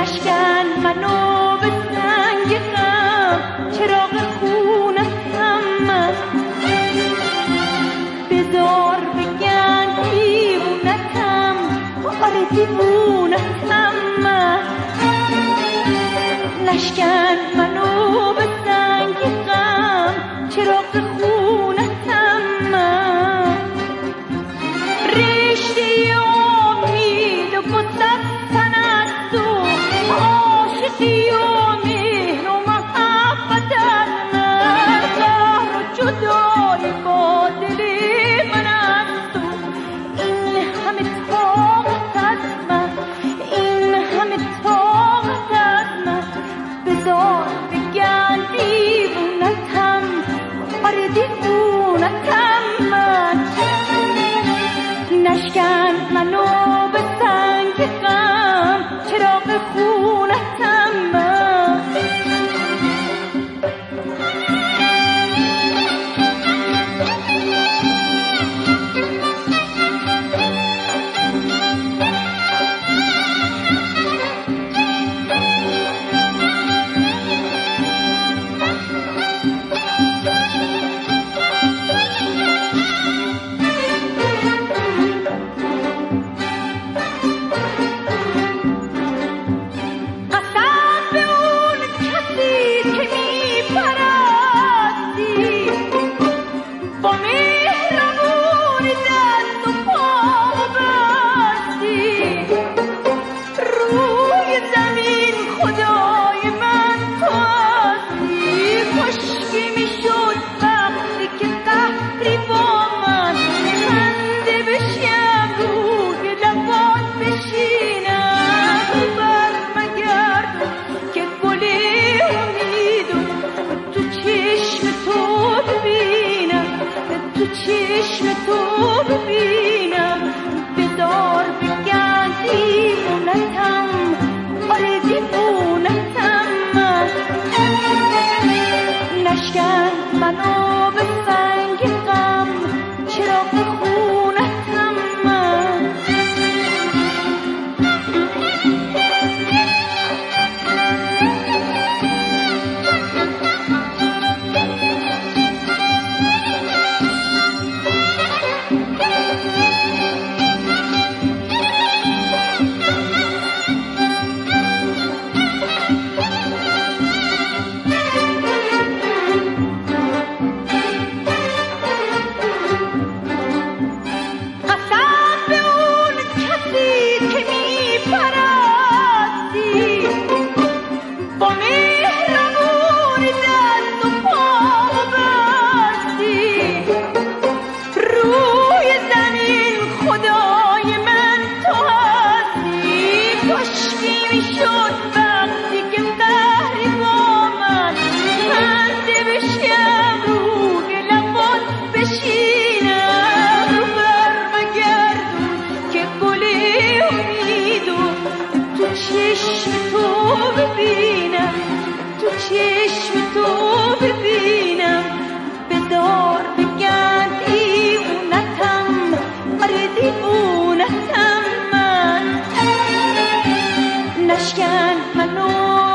نشکن منو به سنگ غم، چراغ خونتم من. بذار بگن دیوونتم، آره دیوونتم من. نشکن منو به سنگ غم، چراغ خونتم من. رشته امید و قدرت تنست و عاشقی و مهر و محبت از من. قهر و جدایی با دل من است و این همه طاقت از من، این همه طاقت از من. بذار بگن دیوونتم، آره دیوونتم من. نشکن منو به سنگ غم، چراغ خونتم من. چشم تو ببینم، بذار بگن دیوونتم، آره دیوونتم من. نشکن منو به سنگ غم، چراغ خونتم من. چشم تو ببینم، بذار بگن دیوونتم، آره دیوونتم من. نشکن منو